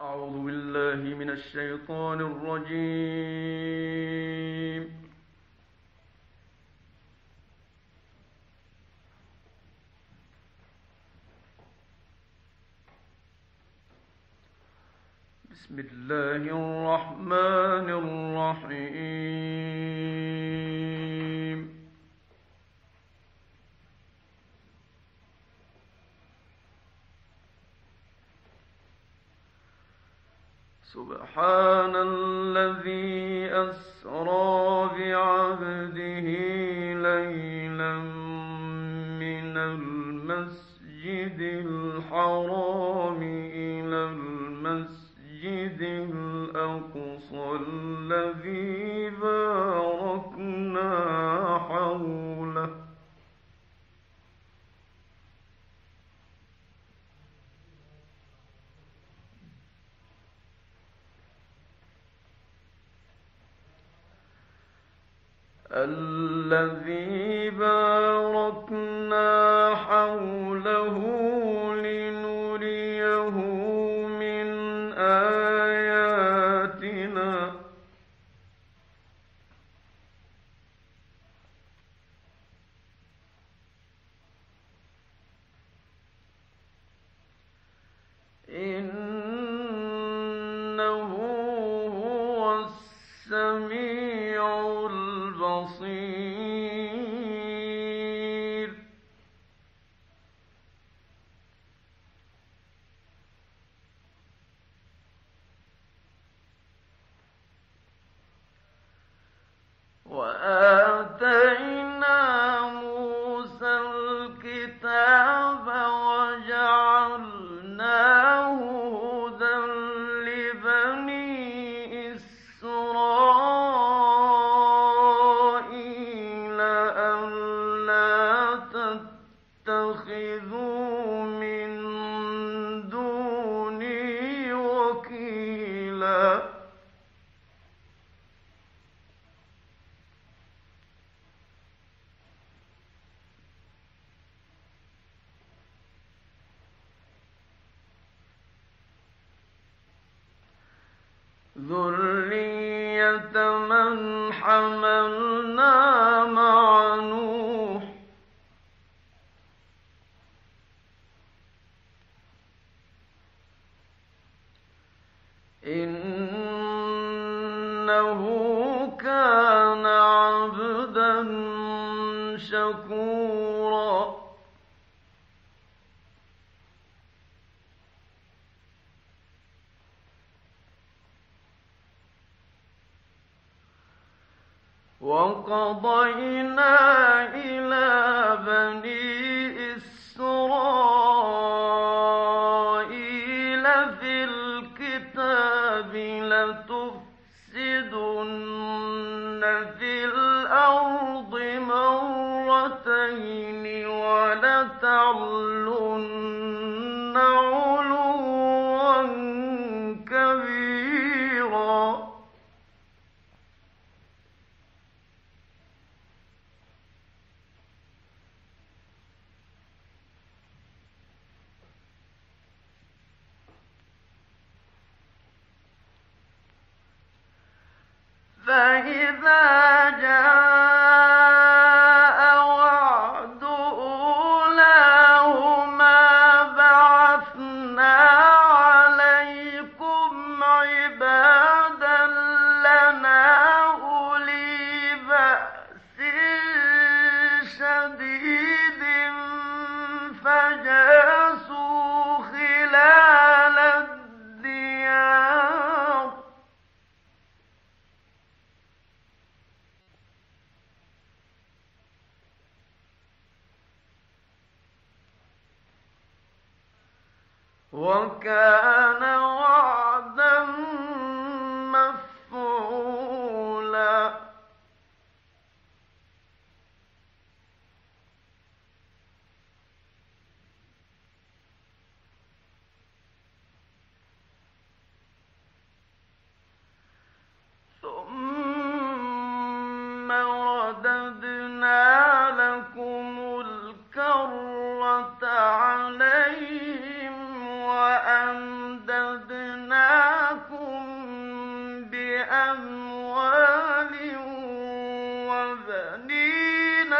أعوذ بالله من الشيطان الرجيم. بسم الله الرحمن الرحيم. سبحان الذي أسرى بعبده ليلا من المسجد الحرام إلى المسجد الأقصى الذي باركنا حوله لنريه من آياتنا إنه هو السميع البصير. وآتينا موسى الكتاب وجعلناه هدى لبني إسرائيل ألا تتخذوا من دوني وكيلا. ذرية من حملنا مع نوح إنه كان عبدا شكورا. وقضينا إلى بني إسرائيل في الكتاب لتفسدن في الأرض مرتين ولتعلن علوا كبيرا. فإذا جاء وعد أولاهما بعثنا عليكم عبادا لنا أولي بأس شديد فجاسوا خلال الديار. وكان وعدا مفعولا. ثم رددنا لكم الكرة عليهم وأن بِأَمْوَالٍ وَبَنِينَ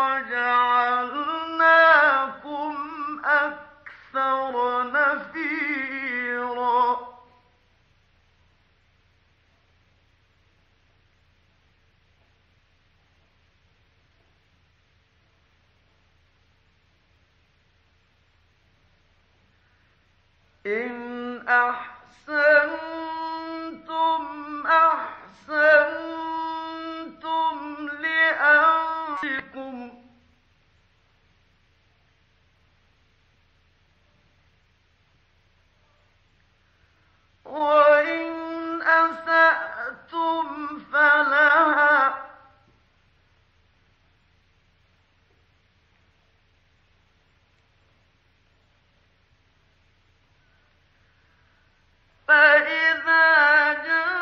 وَجَعَلْنَاكُمْ أَكْثَرَ نَفِيرًا إِنْ أَحْسَنتُمْ أَحْسَنتُمْ لِأَنفُسِكُمْ ۖ وَإِنْ أَسَأْتُمْ فَلَهَا ۚ فَإِذَا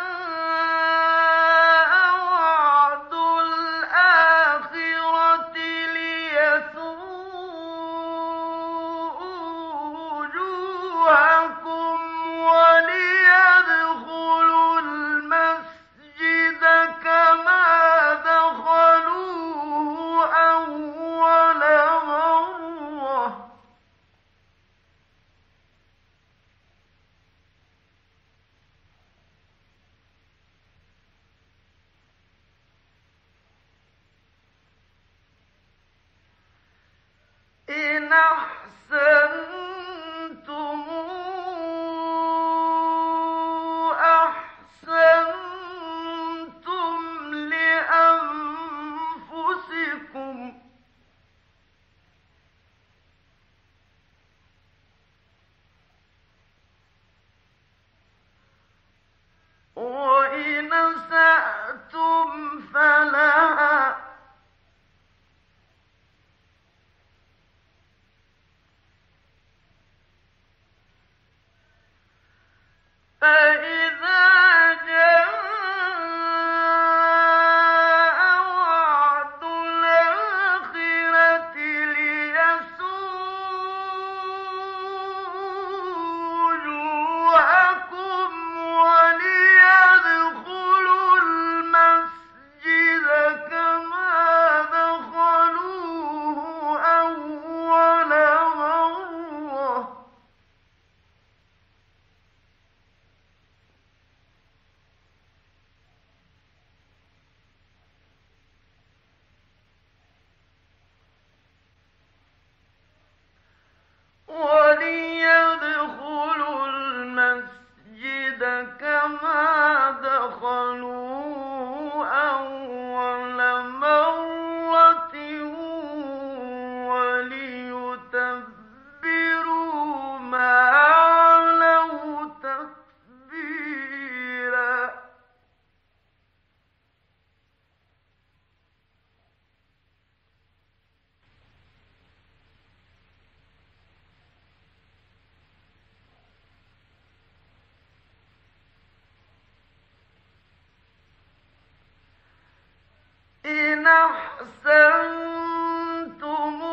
جَاءَ وَعْدُ الْآخِرَةِ لِيَسُوءُوا وُجُوهَكُمْ وَلِيَدْخُلُوا الْمَسْجِدَ كَمَا دَخَلُوهُ أَوَّلَ مَرَّةٍ ۚ إِنْ أَحْسَنتُمْ أَحْسَنتُمْ لِأَنفُسِكُمْ ۖ وَإِنْ أَسَأْتُمْ فَلَهَا ۚ فَإِذَا جَاءَ وَعْدُ الْآخِرَةِ لِيَسُوءُوا وُجُوهَكُمْ وَلِيَدْخُلُوا الْمَسْجِدَ كَمَا دَخَلُوهُ أَوَّلَ مَرَّةٍ ۚ وَلِيَدْخُلُوا الْمَسْجِدَ كَمَا دَخَلُوهُ أَوَّلَ مَرَّةٍ وَلِيُتَبِّرُوا مَا عَلَوْا تَتْبِيرًا إِنْ أَحْسَنتُمْ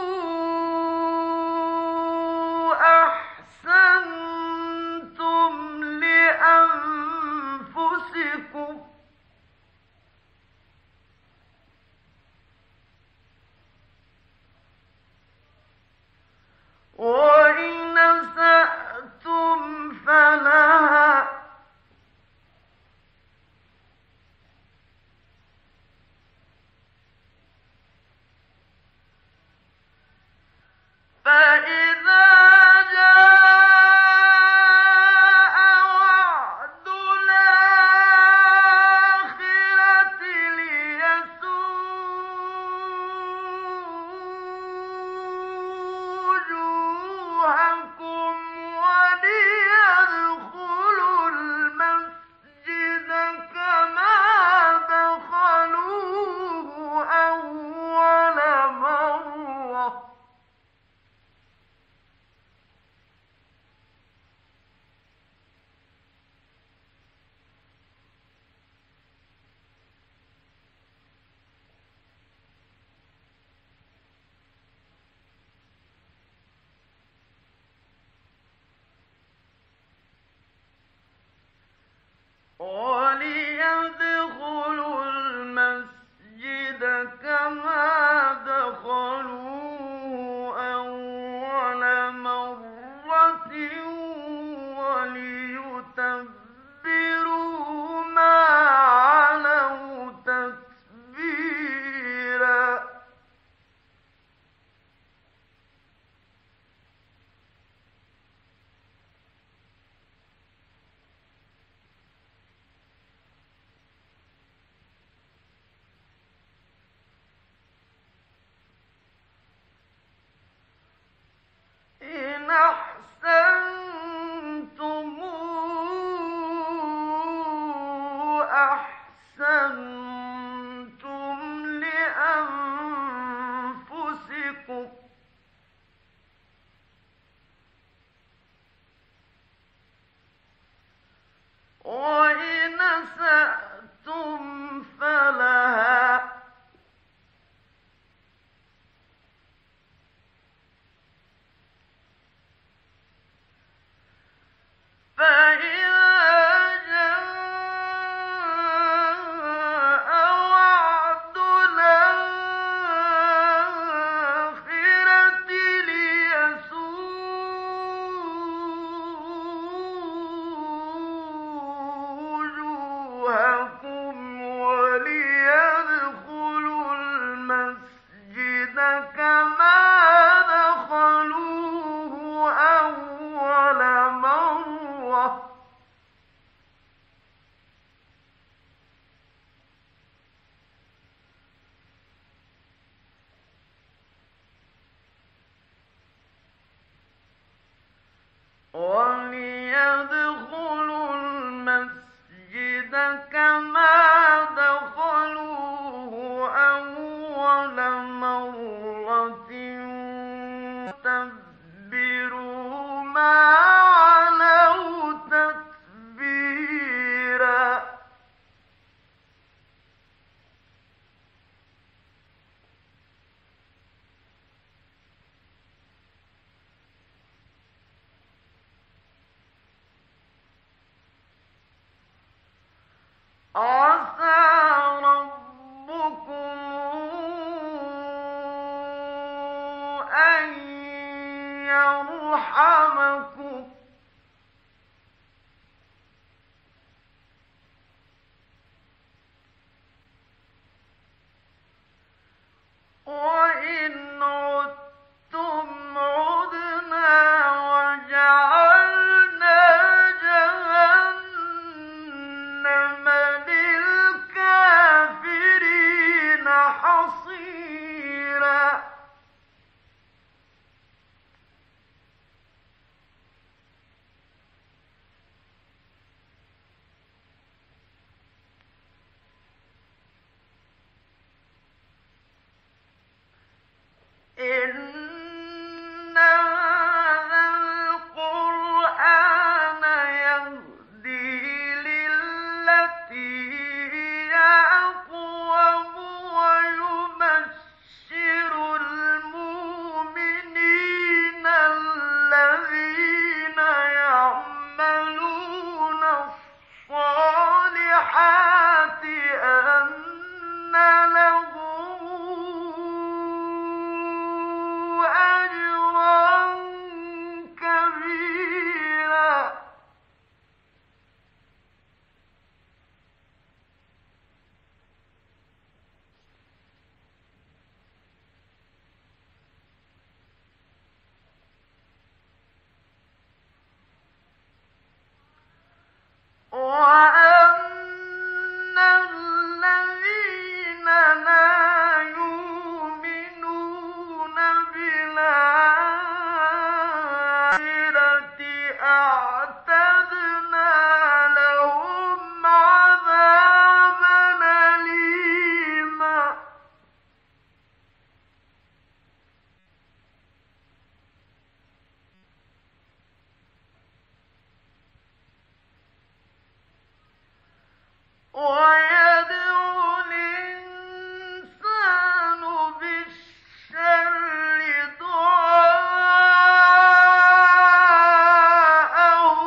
أَحْسَنتُمْ لِأَنفُسِكُمْ ۖ وَإِنْ أَسَأْتُمْ فَلَهَا ۚ إن هذا القرآن يهدي للتي هي أقوم ويبشر المؤمنين الذين يعملون الصالحات أن لهم أجرا كبيرا. وأن الذين لا يؤمنون بالآخرة أعتدنا لهم عذابا أليما. ويدعو الإنسان بالشر دعاءه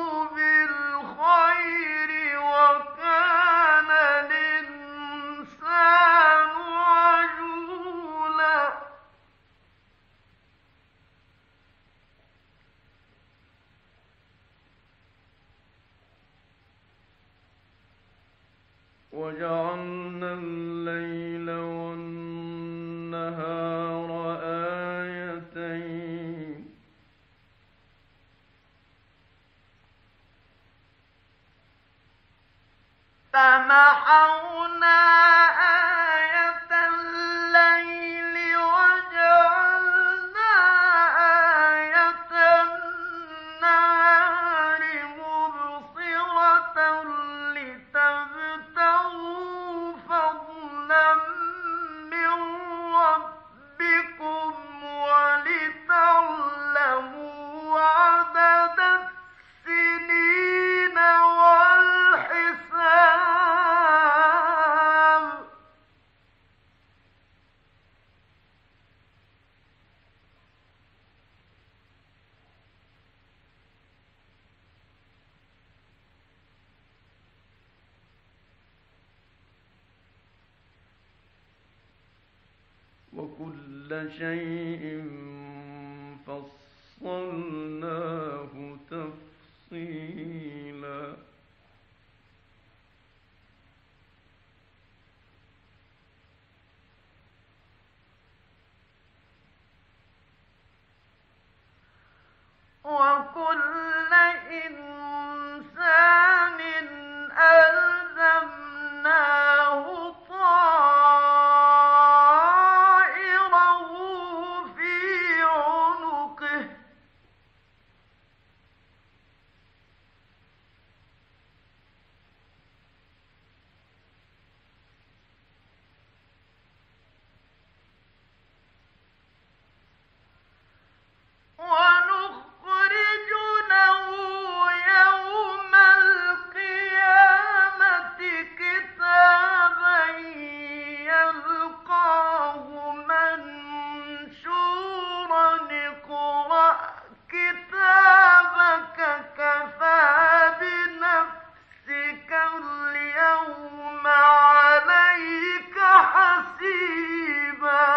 بالخير وكان الإنسان عجولا. وجعلنا الليل والنهار آيتين فمحونا آية الليل وجعلنا آية النهار مبصرة لتبتغوا فضلا من ربكم ولتعلموا عدد السنين والحساب. وكل شيء فصلناه تفصيلا. وكل إنسان ألزمناه طائره في عنقه ونخرج له يوم القيامة كتابا يلقاه منشورا اقرأ كتابك كفى بنفسك اليوم عليك حسيبا.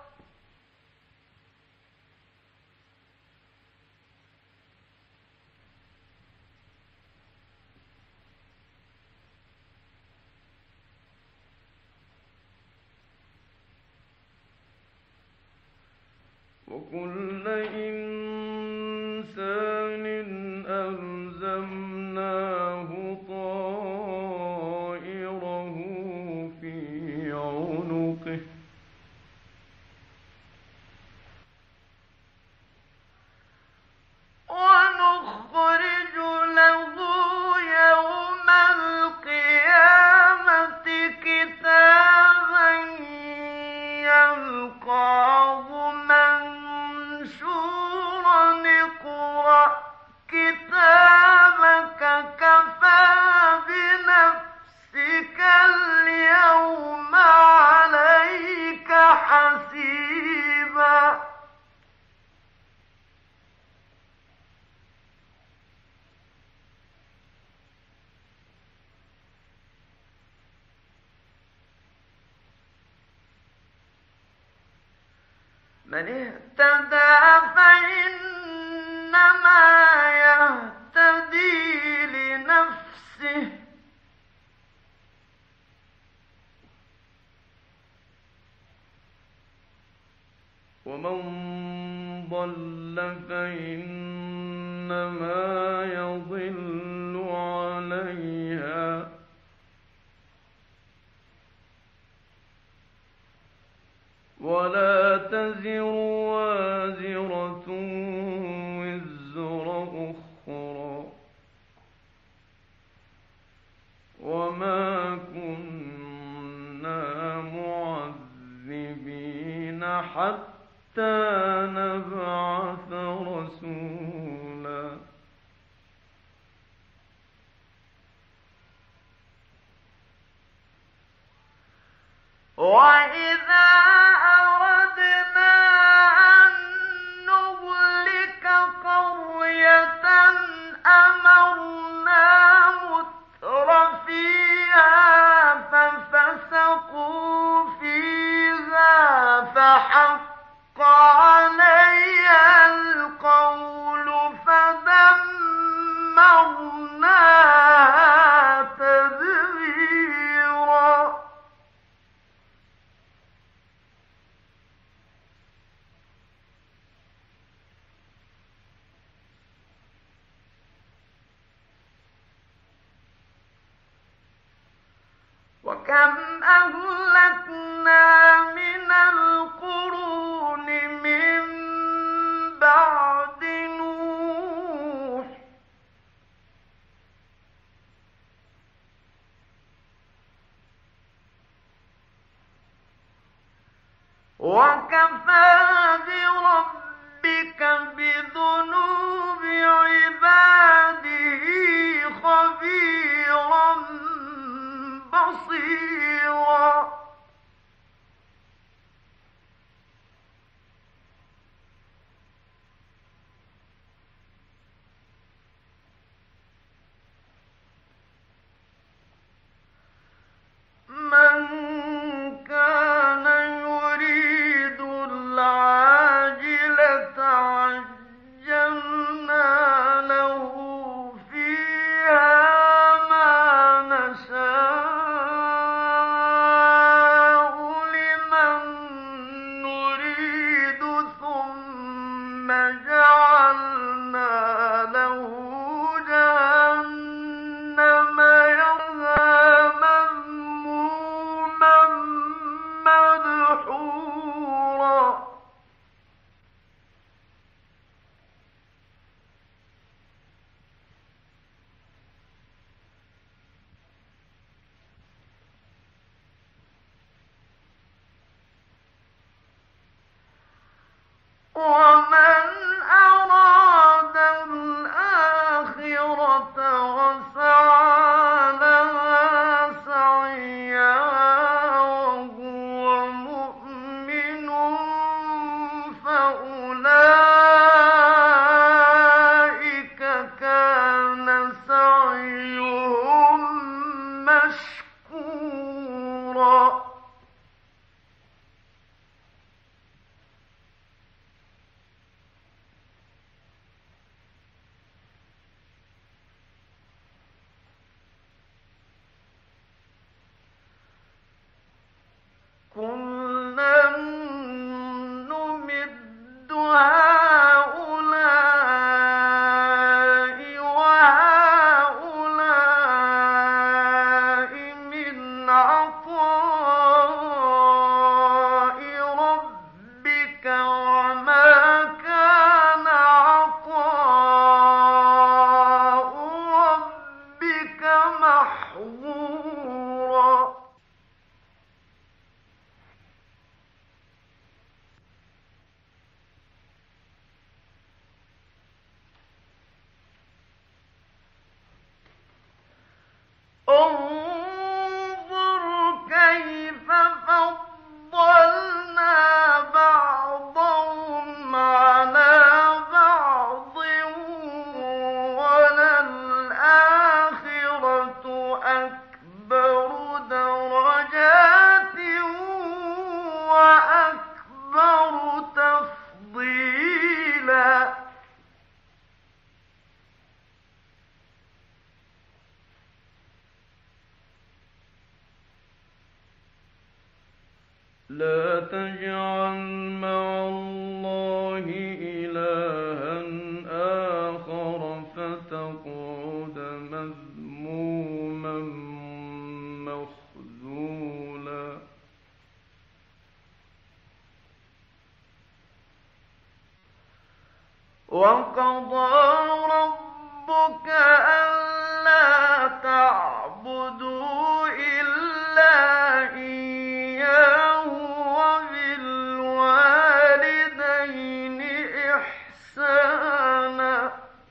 وكل إنسان ألزمناه طائره في عنقه ونخرج له يوم القيامة كتابا يلقاه من اهتدى فإنما يهتدي لنفسه ومن ضل فإنما يضل عليها ولا تزر وازرة وزر أخرى وما كنا معذبين حتى نبعث رسولا وإذا أردنا أن نهلك قرية أمرنا مترفيها ففسقوا فيها فحق عليها القول فدمرناها تدميرا وكم أهلكنا من القرون من بعد نوح وكفى بربك بذنوب عباده خبيرا بصيرا من كان يريد العاجلة عجلنا له فيها ما نشاء لمن نريد ثم جعلنا له جهنم يصلاها مذموما مدحورا ومن أراد الآخرة وسعى لها سعيها وهو مؤمن فأولئك كان سعيهم مشكورا كلا نمد هؤلاء وهؤلاء من عطاء ربك وما كان عطاء ربك محظورا انظر كيف فضلنا بعضهم على بعض وللآخرة أكبر لا تجعل مع الله إلها آخر فتقعد مذموما مخذولا. وقضى ربك ألا تعبدوا إلا إياه وبالوالدين إحسانا.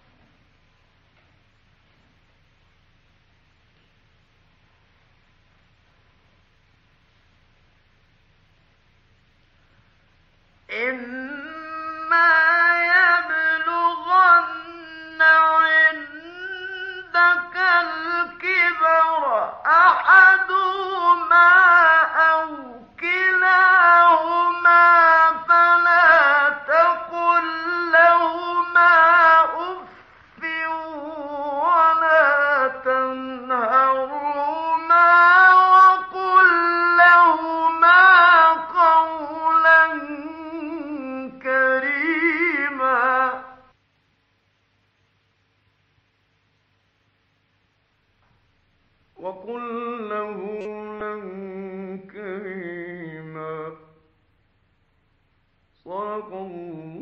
إما يبلغن عندك الكبر أحدهما أو كلاهما فلا تقل لهما أف ولا تنهرهما وقل لهما قولا كريما. وقل له قولا كريما. صدق الله.